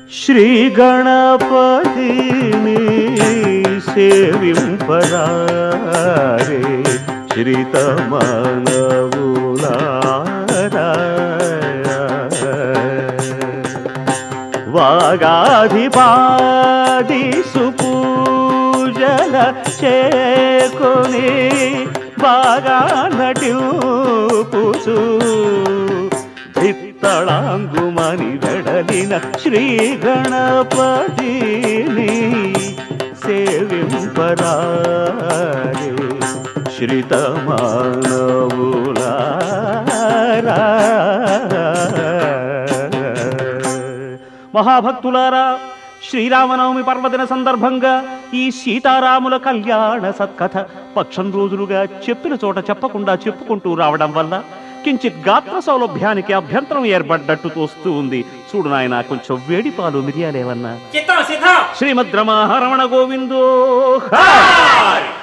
శ్రీ గణపతిని సేవింపరారే శ్రీతమానవులారా వాగాధిపాది సుపూజల చేకొని బాగా నటింపుచు ధిత్తళాంగుమని వెడలిన శ్రీ గణపతిని సేవింపరారే శ్రితమానవులారా. మహాభక్తులారా, శ్రీరామనవమి పర్వదిన సందర్భంగా ఈ సీతారాముల కళ్యాణ సత్కథ పక్షం రోజులుగా చెప్పిన చోట చెప్పకుండా చెప్పుకుంటూ రావడం వల్ల కించిత్ గాత్ర సౌలభ్యానికి అభ్యంతరం ఏర్పడ్డట్టు తోస్తూ ఉంది. చూడు నాయన, కొంచెం వేడి పాలు మిరియాలేవన్నా. చిత్తం సిద్ధం. శ్రీమద్ రమణ గోవిందో.